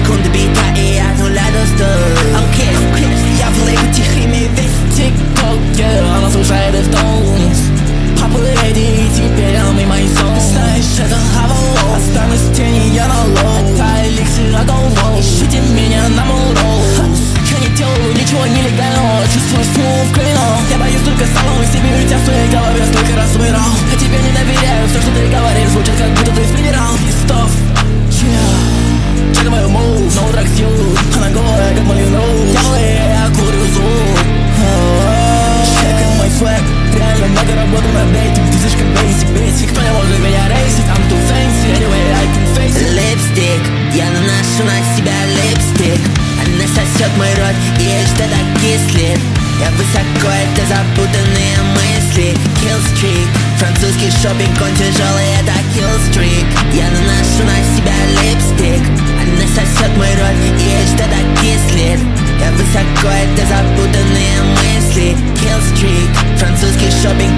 секунды бита, и я от нуля до 100. Я в лейбу тихо, имею весь тик-ток, она слушает Deftones. Папа леди, и теперь она мои сон. Знаешь, это Avalon, останусь в тени, я на лоу. Это эликсир от Олвол, ищите меня на Мулроу. Я не делаю ничего нелегального, чувствую смув клином. Я боюсь только самого себе, ведь я в своей голове столько раз умирал. Я тебе не доверяю, все, что ты говоришь, звучит как будто ты примерал листов. Чекай мою мув, no drugs you. Она голая, как Малину. Я курю зуб. Чекай мой свэг, реально много работы над этим. Ты слишком basic. Кто не может меня рейсить, I'm too fancy, anyway I can face it. Липстик, я наношу на себя липстик. Она сосет мой рот, и ей что-то кислит. Я высоко, это запутанные мысли. Killstreak, французский шопинг, он тяжелый, это killstreak. Я наношу на себя липстик. Она сосет мой рот, и ей что-то кислит. Я высоко, это запутанные мысли. Killstreak, французский шопинг,